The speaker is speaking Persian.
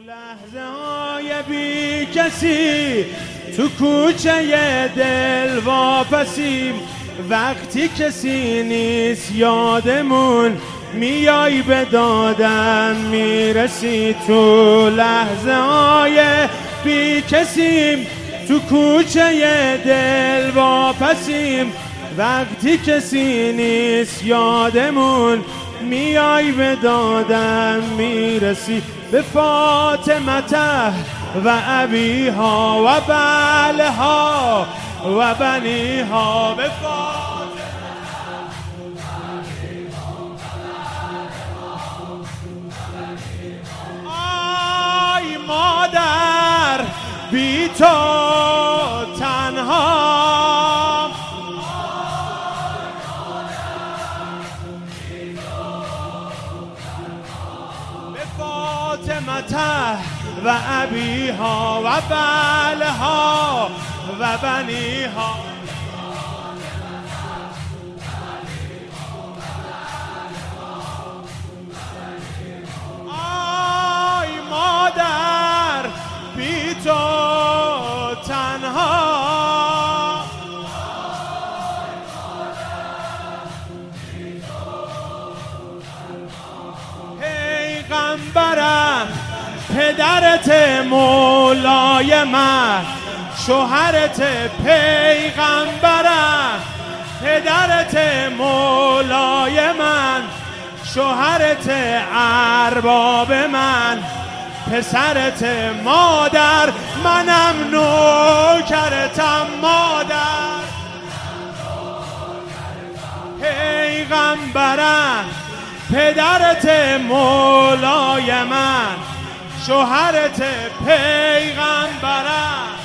لحظه های بی کسی تو کوچه دل واپسیم، وقتی کسی نیست یادمون میای به دادن میرسی. تو لحظه های بی کسیم تو کوچه دل واپسیم، وقتی کسی نیست یادمون میای به دادن میرسی. به فاطمته و ابیها و بعلها و بنیها، به آی مادر بی تو تنها، به فاطمته و ابیها و بعلها و بنیها. آی مادر بی تو تنها، پیغمبرم پدرت مولای من، شوهرت پیغمبرم پدرت مولای من، شوهرت ارباب من، پسرت مادر منم نوکرتم مادر. پیغمبرم پدرت مولای من، شوهرت پیغمبرم